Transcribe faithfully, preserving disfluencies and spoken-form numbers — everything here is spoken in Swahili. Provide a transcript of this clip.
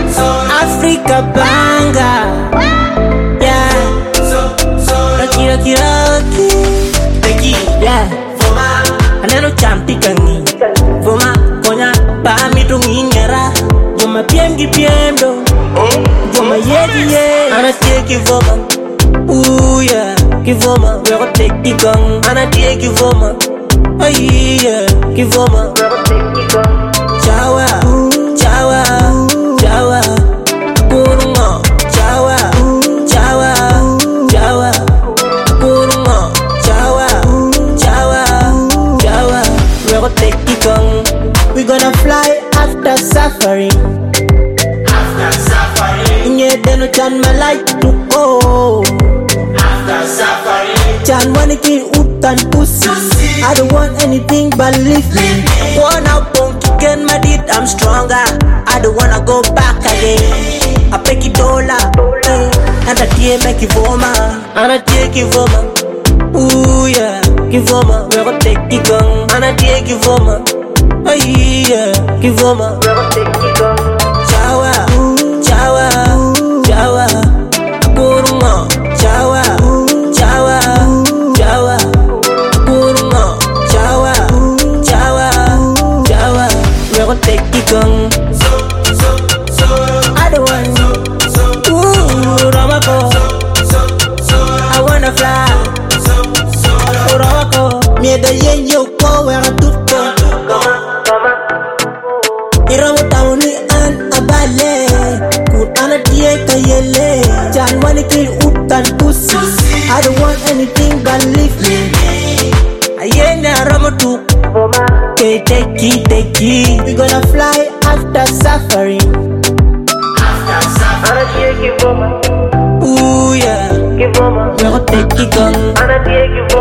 Africa banga. Yeah. Rocky, rocky, rocky. Rocky, yeah. Aneno champi kangi. Voma konya ba mi tungingera. Voma piem gi piem do. Voma yegi ye. Ana take voma. Ooh yeah. Kivoma, we go take the gun. Ana take voma. Oh yeah. Kivoma, we go take the gun. Chawa, chawa, chawa. Kurungo, chawa, chawa, chawa. Kurungo, chawa, chawa, chawa. We go take the gun. We gonna fly after safari. After safari, Nye deno chan malai to go. after safari, Chan waniki utan pussy. I don't want anything but leave me. Wanna punk again, my deed, I'm stronger. I don't wanna go back again. I pick it dollar, and I tear make it voma, and I take it voma. Ooh yeah, give voma, we go take the gun, and I take it voma. Oh yeah, give voma, we go take the gun. Chawa, chawa, chawa, kurungo, chawa, chawa, chawa, kurungo, chawa, chawa, chawa. We go take the gun. so, so, so, I don't want ooh, Ramako, so, so, I wanna fly. so, so, Oh, Ramako, me the yen yo ko where I took go. Iramu tauni an abale, kur ana tie kayele. Chan waniki utan pussy. I don't want anything but leave me. Ayena ramu tu, okay, take it, take it. We gonna fly after safari. after safari, Ooh yeah, we gonna take it gun.